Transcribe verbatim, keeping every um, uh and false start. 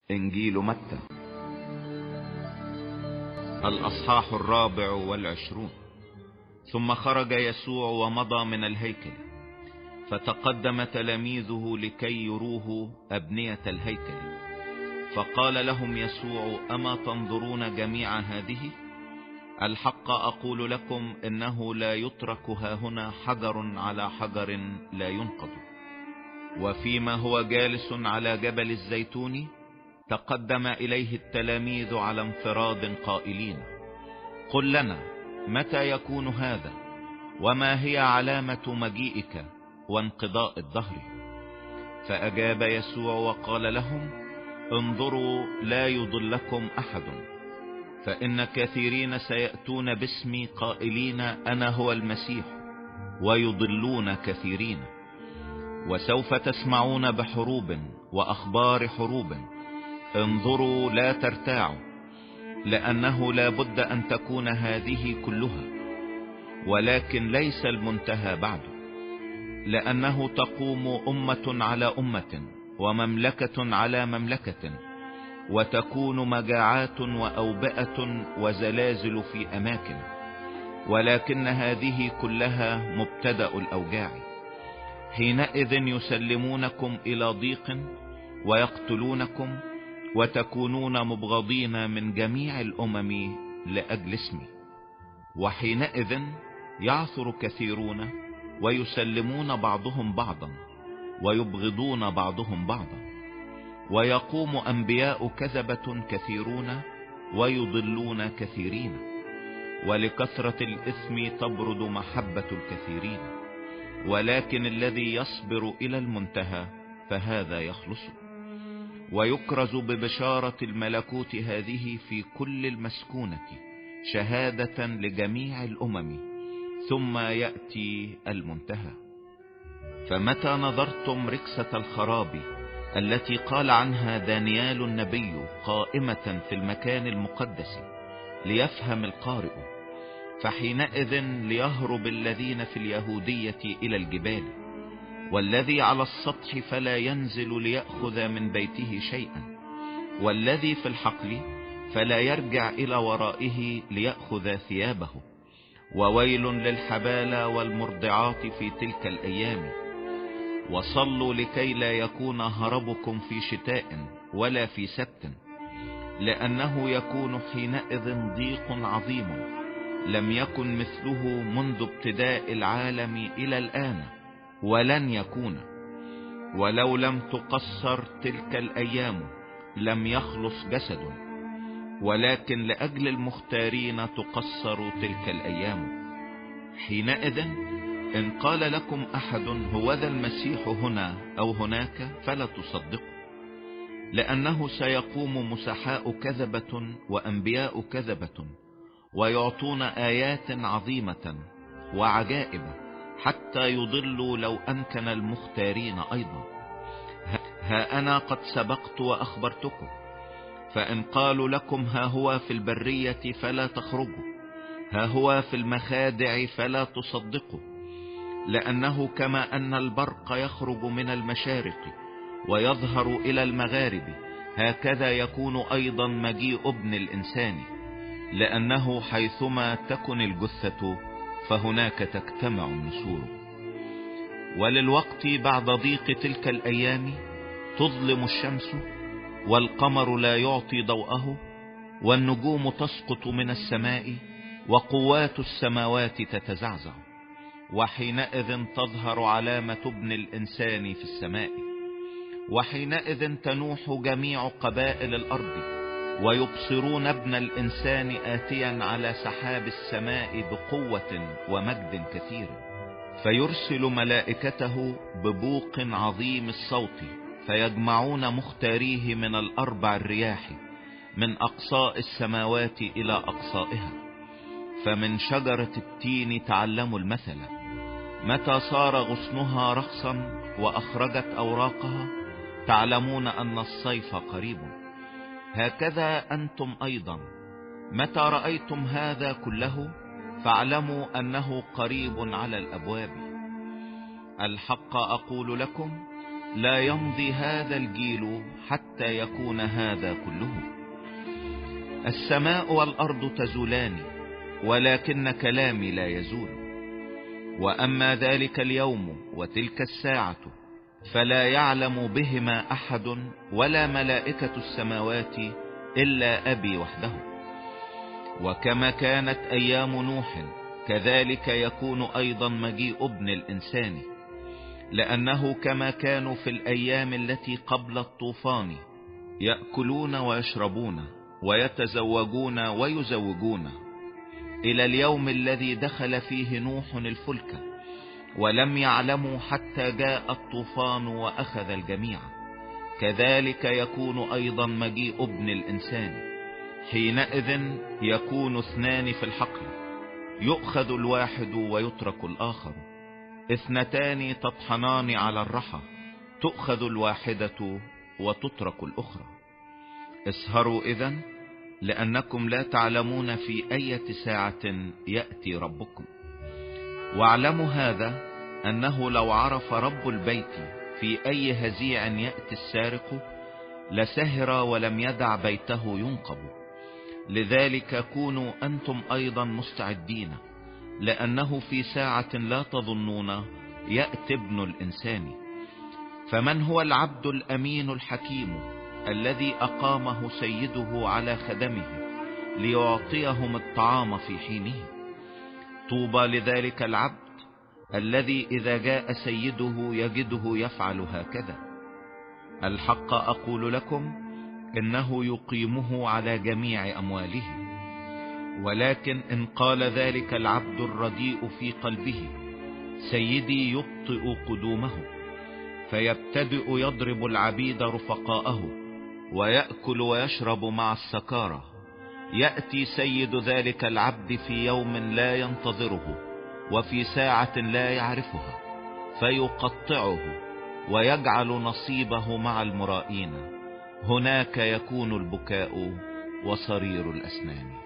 إنجيل متى الأصحاح الرابع والعشرون. ثم خرج يسوع ومضى من الهيكل، فتقدم تلاميذه لكي يروه أبنية الهيكل. فقال لهم يسوع: أما تنظرون جميع هذه؟ الحق أقول لكم إنه لا يترك هاهنا حجر على حجر لا ينقض. وفيما هو جالس على جبل الزيتون، تقدم إليه التلاميذ على انفراد قائلين: قل لنا متى يكون هذا، وما هي علامة مجيئك وانقضاء الدهر؟ فأجاب يسوع وقال لهم: انظروا لا يضلكم أحد، فإن كثيرين سيأتون باسمي قائلين أنا هو المسيح، ويضلون كثيرين. وسوف تسمعون بحروب وأخبار حروب، انظروا لا ترتاعوا، لأنه لا بد أن تكون هذه كلها، ولكن ليس المنتهى بعد. لأنه تقوم أمة على أمة ومملكة على مملكة، وتكون مجاعات وأوبئة وزلازل في أماكن، ولكن هذه كلها مبتدأ الأوجاع. حينئذ يسلمونكم إلى ضيق ويقتلونكم، وتكونون مبغضين من جميع الأمم لأجل اسمي. وحينئذ يعثر كثيرون ويسلمون بعضهم بعضا، ويبغضون بعضهم بعضا. ويقوم أنبياء كذبة كثيرون ويضلون كثيرين، ولكثرة الإثم تبرد محبة الكثيرين. ولكن الذي يصبر إلى المنتهى فهذا يخلص. ويكرز ببشارة الملكوت هذه في كل المسكونة شهادة لجميع الأمم، ثم يأتي المنتهى. فمتى نظرتم ركسة الخراب التي قال عنها دانيال النبي قائمة في المكان المقدس ليفهم القارئ، فحينئذ ليهرب الذين في اليهودية إلى الجبال، والذي على السطح فلا ينزل ليأخذ من بيته شيئا، والذي في الحقل فلا يرجع إلى ورائه ليأخذ ثيابه. وويل للحبالى والمرضعات في تلك الأيام. وصلوا لكي لا يكون هربكم في شتاء ولا في سبت، لأنه يكون حينئذ ضيق عظيم لم يكن مثله منذ ابتداء العالم إلى الآن، ولن يكون. ولو لم تقصر تلك الأيام لم يخلص جسد، ولكن لأجل المختارين تقصر تلك الأيام. حينئذ إن قال لكم أحد هوذا المسيح هنا أو هناك فلا تصدقوا، لأنه سيقوم مسحاء كذبة وأنبياء كذبة، ويعطون آيات عظيمة وعجائب حتى يضلوا لو أمكن المختارين أيضا. ها أنا قد سبقت وأخبرتكم. فإن قالوا لكم ها هو في البرية فلا تخرجوا، ها هو في المخادع فلا تصدقوا. لأنه كما أن البرق يخرج من المشارق ويظهر إلى المغارب، هكذا يكون أيضا مجيء ابن الإنسان. لأنه حيثما تكن الجثة فهناك تجتمع النسور. وللوقت بعد ضيق تلك الأيام تظلم الشمس، والقمر لا يعطي ضوءه، والنجوم تسقط من السماء، وقوات السماوات تتزعزع. وحينئذ تظهر علامة ابن الإنسان في السماء. وحينئذ تنوح جميع قبائل الأرض، ويبصرون ابن الإنسان آتيا على سحاب السماء بقوة ومجد كثير. فيرسل ملائكته ببوق عظيم الصوت، فيجمعون مختاريه من الأربع الرياح، من أقصاء السماوات إلى أقصائها. فمن شجرة التين تعلموا المثل: متى صار غصنها رخصا وأخرجت أوراقها تعلمون أن الصيف قريب. هكذا أنتم أيضا متى رأيتم هذا كله فاعلموا أنه قريب على الأبواب. الحق أقول لكم لا يمضي هذا الجيل حتى يكون هذا كله. السماء والأرض تزولان ولكن كلامي لا يزول. وأما ذلك اليوم وتلك الساعة فلا يعلم بهما أحد ولا ملائكة السماوات إلا أبي وحده. وكما كانت أيام نوح كذلك يكون أيضا مجيء ابن الإنسان، لأنه كما كانوا في الأيام التي قبل الطوفان يأكلون ويشربون ويتزوجون ويزوجون، إلى اليوم الذي دخل فيه نوح الفلك ولم يعلموا حتى جاء الطوفان وأخذ الجميع، كذلك يكون أيضا مجيء ابن الإنسان. حينئذ يكون اثنان في الحقل، يؤخذ الواحد ويترك الآخر، اثنتان تطحنان على الرحى، تؤخذ الواحدة وتترك الأخرى. اسهروا إذن، لأنكم لا تعلمون في أي ساعة يأتي ربكم. واعلموا هذا، أنه لو عرف رب البيت في أي هزيع يأتي السارق لسهر ولم يدع بيته ينقب. لذلك كونوا أنتم أيضا مستعدين، لأنه في ساعة لا تظنون يأتي ابن الإنسان. فمن هو العبد الأمين الحكيم الذي أقامه سيده على خدمه ليعطيهم الطعام في حينه؟ طوبى لذلك العبد الذي إذا جاء سيده يجده يفعل هكذا. الحق أقول لكم إنه يقيمه على جميع أمواله. ولكن إن قال ذلك العبد الرديء في قلبه سيدي يبطئ قدومه، فيبتدئ يضرب العبيد رفقاءه ويأكل ويشرب مع السكارى، يأتي سيد ذلك العبد في يوم لا ينتظره وفي ساعة لا يعرفها، فيقطعه ويجعل نصيبه مع المرائين. هناك يكون البكاء وصرير الأسنان.